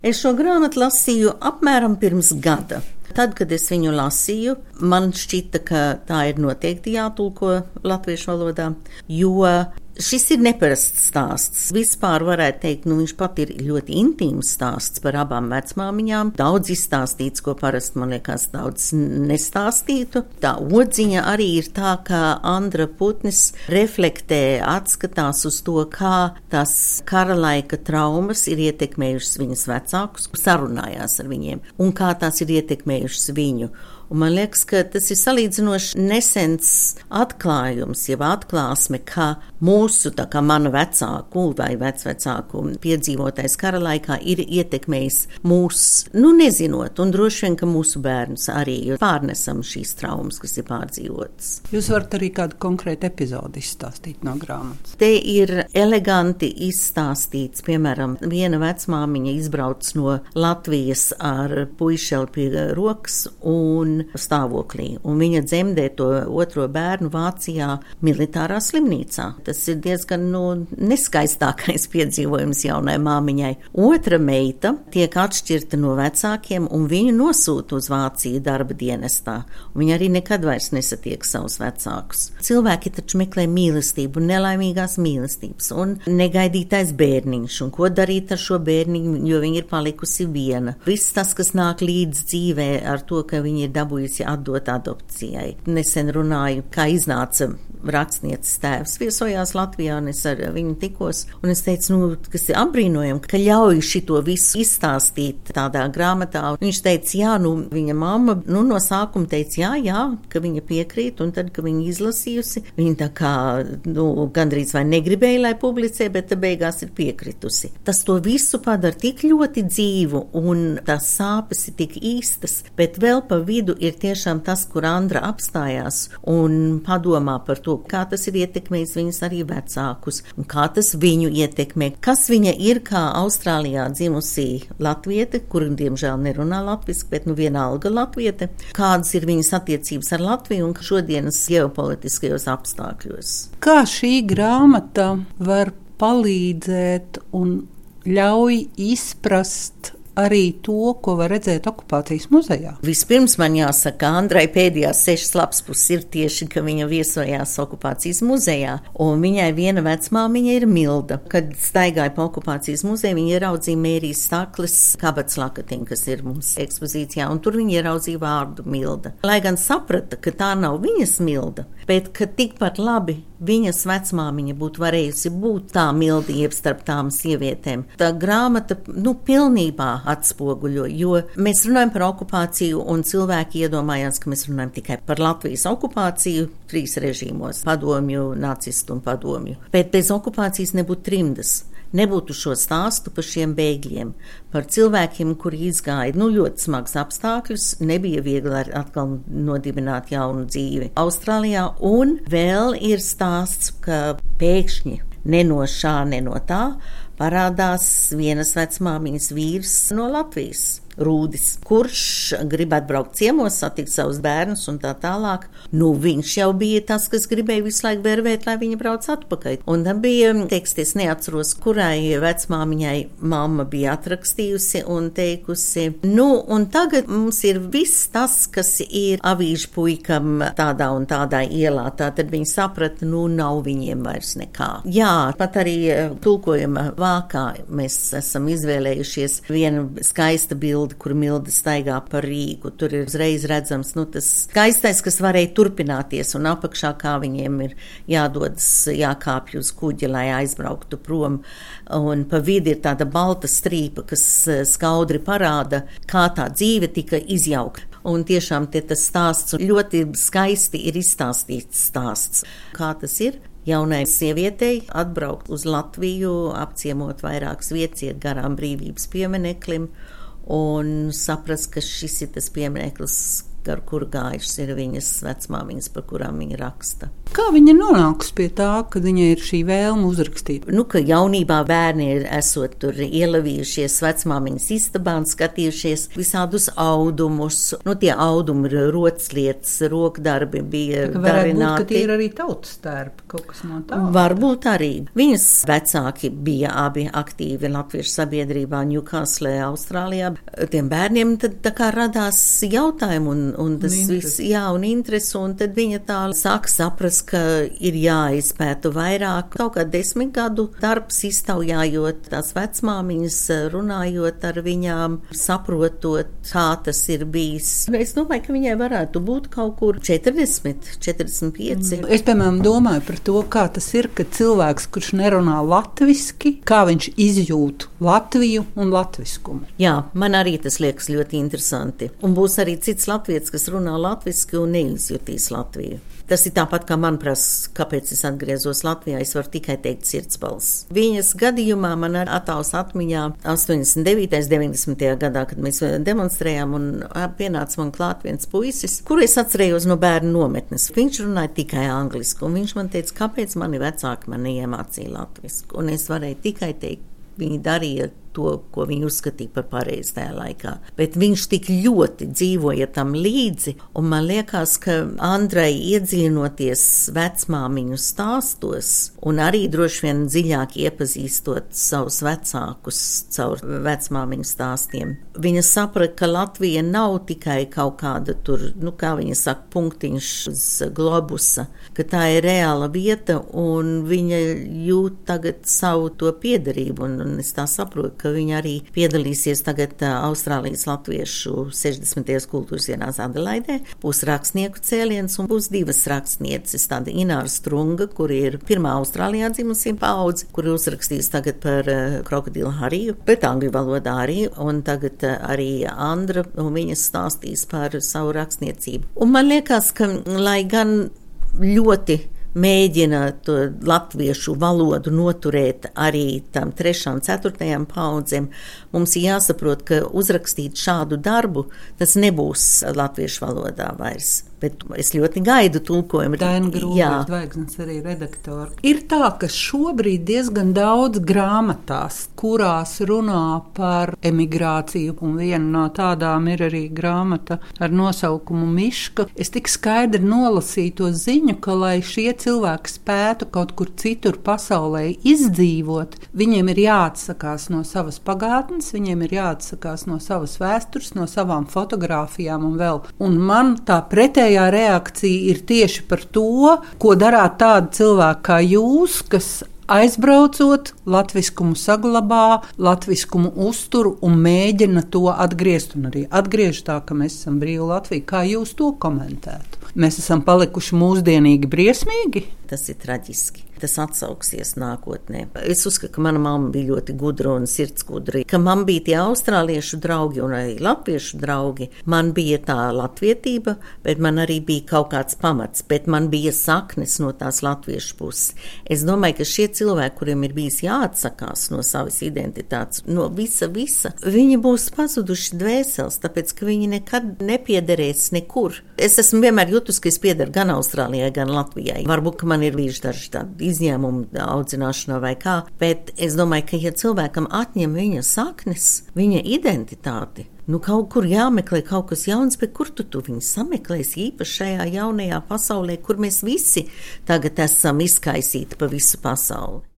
Es šo grāmatu lasīju apmēram pirms gada. Tad, kad es viņu lasīju, man šķita, ka tā ir noteikti jātulko latviešu valodā, jo šis ir neparasts stāsts. Vispār varētu teikt, viņš pat ir ļoti intīms stāsts par abām vecmāmiņām. Daudz izstāstīts, ko parasti, man liekas, daudz nestāstītu. Tā odziņa arī ir tā, ka Andra Putnis reflektē, atskatās uz to, kā tās kara laika traumas ir ietekmējušas viņas vecākus, sarunājās ar viņiem, un kā tās ir ietekmējušas viņu. Un man liekas, ka tas ir salīdzinoši nesens atklājums, jau atklāsme, ka mūsu, tā kā mana vecāku vai vecvecāku piedzīvotais kara laikā ir ietekmējis mūs, nezinot, un droši vien, ka mūsu bērnus arī pārnesam šīs traumas, kas ir pārdzīvotas. Jūs varat arī kādu konkrētu epizodi izstāstīt no grāmatas? Te ir eleganti izstāstīts, piemēram, viena vecmāmiņa izbrauc no Latvijas ar puišeli pie rokas un stāvoklī, un viņa dzemdē to otro bērnu Vācijā militārā slimnīcā. Tas ir diezgan neskaistākais piedzīvojums jaunai māmiņai. Otra meita tiek atšķirta no vecākiem, un viņu nosūta uz Vāciju darba dienestā. Viņa arī nekad vairs nesatiek savus vecākus. Cilvēki taču meklē mīlestību, nelaimīgās mīlestības, un negaidītais bērniņš, un ko darīt ar šo bērniņu, jo viņa ir palikusi viena. Viss tas, kas nāk līdz dzīvē ar to, ka viņa ir dabūjusi atdot adopcijai. Nesen runāju, kā iznāca rakstnieces tēvs, viesojās Latvijā, un es ar viņu tikos, un es teicu, kas ir apbrīnojami, ka ļauj šito visu izstāstīt tādā grāmatā. Viņš teica, jā, viņa mamma, no sākuma teica, jā, ka viņa piekrīt, un tad, kad viņa izlasījusi, viņa tā kā, gandrīz vai negribēja, lai publicē, bet beigās ir piekritusi. Tas to visu padara tik ļoti dzīvu, un tās sāpes ir tik īstas, bet vēl pa vidu ir tiešām tas, kur Andra apstājās un padomā par to, kā tas ir ietekmējis viņas arī vecākus, un kā tas viņu ietekmē, kas viņa ir kā Austrālijā dzimusī latviete, kur diemžēl nerunā latviski, bet vienalga latviete, kādas ir viņas attiecības ar Latviju un šodienas ģeopolitiskajos apstākļos. Kā šī grāmata var palīdzēt un ļauj izprast arī to, ko var redzēt okupācijas muzejā? Vispirms man jāsaka, Andrai pēdējās 6 lapspuses ir tieši, ka viņa viesojās okupācijas muzejā, un viņai viena vecmāmiņa ir Milda. Kad staigāja pa okupācijas muzeju, viņa ieraudzīja Mērijas Stakles kabatas lakatiņu, kas ir mums ekspozīcijā, un tur viņa ieraudzīja vārdu Milda. Lai gan saprata, ka tā nav viņas Milda, bet ka tikpat labi viņas vecmāmiņa būtu varējusi būt tā Milda, jeb starp tām sievietēm. Tā grāmata, pilnībā atspoguļo, jo mēs runājam par okupāciju, un cilvēki iedomājās, ka mēs runājam tikai par Latvijas okupāciju 3 režīmos, padomju, nacistu un padomju. Bet bez okupācijas nebūtu trimdas. Nebūtu šo stāstu par šiem bēgļiem, par cilvēkiem, kuri izgāja ļoti smags apstākļus, nebija viegli atkal nodibināt jaunu dzīvi Austrālijā, un vēl ir stāsts, ka pēkšņi ne no šā, ne no tā parādās vienas vecmāmiņas vīrs no Latvijas, Rūdis, kurš grib atbraukt ciemos, satikt savus bērnus un tā tālāk. Viņš jau bija tas, kas gribēja visu laiku vervēt, lai viņa brauc atpakaļ. Un tam bija teksts, es neatceros, kurai vecmāmiņai mamma bija atrakstījusi un teikusi, un tagad mums ir viss tas, kas ir avīžu puikam tādā un tādā ielā. Tātad viņi saprata, nav viņiem vairs nekā. Jā, pat arī tulkojuma vākā mēs esam izvēlējušies vienu skaista bildi, kur Milda staigā par Rīgu. Tur ir uzreiz redzams, tas skaistais, kas varēja turpināties, un apakšā kā viņiem ir jādodas, jākāpj uz kuģi, lai aizbrauktu prom. Un pa vidi ir tāda balta strīpa, kas skaudri parāda, kā tā dzīve tika izjaukta. Un tiešām tas stāsts ļoti skaisti ir izstāstīts stāsts. Kā tas ir? Jaunai sievietei atbraukt uz Latviju, apciemot vairākas vietas, iet garām brīvības piemineklim, un saprast, ka šis ir tas piemineklis, gar kuru gājušas ir viņas vecmāmiņas, par kurām viņa raksta. Kā viņa nonākusi pie tā, ka viņai ir šī vēlme uzrakstīt? Ka jaunībā bērni esot tur ielavījušies vecmāmiņas istabā un skatījušies visādus audumus. Tie audumi ir roclietas, rokdarbi bija darināti. Varētu būt, ka tie ir arī tautas tērpi, kaut kas no tā. Varbūt arī. Viņas vecāki bija abi aktīvi latviešu sabiedrībā Ņukāslē, Austrālijā. Tiem bērniem tad tā kā radās jautājumi un tas viss, un interesi, un tad viņa tā sāk saprast, ka ir jāizpēta vairāk. Kaut kā 10 gadu darbs iztaujājot tās vecmāmiņas, runājot ar viņām, saprotot, kā tas ir bijis. Es domāju, ka viņai varētu būt kaut kur 40, 45. Es, piemēram, domāju par to, kā tas ir, ka cilvēks, kurš nerunā latviski, kā viņš izjūt Latviju un latviskumu. Jā, man arī tas liekas ļoti interesanti. Un būs arī cits latvietis, kas runā latviski un neizjutīs Latviju. Tas ir tāpat, kā man prasa, kāpēc es atgriezos Latvijā, es varu tikai teikt sirdsbalss. Viņas gadījumā man attāls atmiņā 89. 90. gadā, kad mēs demonstrējām un pienāca man klāt viens puisis, kuru es atcerējos no bērnu nometnes. Viņš runāja tikai angliski, un viņš man teica, kāpēc mani vecāki man neiemācīja latvisku. Un es varēju tikai teikt, viņi darīja to, ko viņi uzskatīja par pareizi tajā laikā. Bet viņš tik ļoti dzīvoja tam līdzi, un man liekas, ka Andrai iedziļinoties vecmāmiņu stāstos, un arī droši vien dziļāk iepazīstot savus vecākus caur vecmāmiņu stāstiem, viņa saprata, ka Latvija nav tikai kaut kāda tur, kā viņa saka, punktiņš uz globusa, ka tā ir reāla vieta, un viņa jūt tagad savu to piederību, un es tā saprotu, ka viņa arī piedalīsies tagad Austrālijas latviešu 60. kultūras dienās Adelaidē. Būs rakstnieku cēliens un būs 2 rakstnieces. Tāda Ināra Strunga, kur ir pirmā Austrālijā dzimusī paudze, kur uzrakstīs tagad par krokodilu Hariju, bet angļu valodā arī, un tagad arī Andra, un viņas stāstīs par savu rakstniecību. Un man liekas, ka lai gan ļoti mēģina to latviešu valodu noturēt arī tam 3. un 4. paudzēm, mums ir jāsaprot, ka uzrakstīt šādu darbu, tas nebūs latviešu valodā vairs. Bet es ļoti gaidu tulkojumu. Daina Grūda, Zvaigznes arī redaktori. Ir tā, ka šobrīd diezgan daudz grāmatās, kurās runā par emigrāciju, un viena no tādām ir arī grāmata ar nosaukumu Miška. Es tik skaidri nolasīju to ziņu, ka, lai šie cilvēki spētu kaut kur citur pasaulē izdzīvot, viņiem ir jāatsakās no savas pagātnes, viņiem ir jāatsakās no savas vēstures, no savām fotogrāfijām un vēl. Un man tā pretēji reakcija ir tieši par to, ko darāt tādi cilvēki kā jūs, kas aizbraucot, latviskumu saglabā, latviskumu uztur un mēģina to atgriezt, un arī atgriež tā, ka mēs esam brīva Latvija. Kā jūs to komentētu? Mēs esam palikuši mūsdienīgi briesmīgi? Tas ir traģiski. Tas atsauksies nākotnē. Es uzskatu, ka mana mamma bija ļoti gudra un sirdsgudra, ka man bija tie austrāliešu draugi un arī latviešu draugi. Man bija tā latvietība, bet man arī bija kaut kāds pamats, bet man bija saknes no tās latviešu puses. Es domāju, ka šie cilvēki, kuriem ir bijis jāatsakās no savas identitātes, no visa, viņi būs pazuduši dvēseles, tāpēc, ka viņi nekad nepiederēs nekur. Es esmu vienmēr jutus, ka es piederu gan Austrālijai, gan Latvijai. Varbūt, ka man ir bijuši daži tādi izņēmumu audzināšanā vai kā, bet es domāju, ka ja cilvēkam atņem viņa saknes, viņa identitāti, kaut kur jāmeklē kaut kas jauns, bet kur tu viņu sameklēsi īpaši šajā jaunajā pasaulē, kur mēs visi tagad esam izkaisīti pa visu pasauli.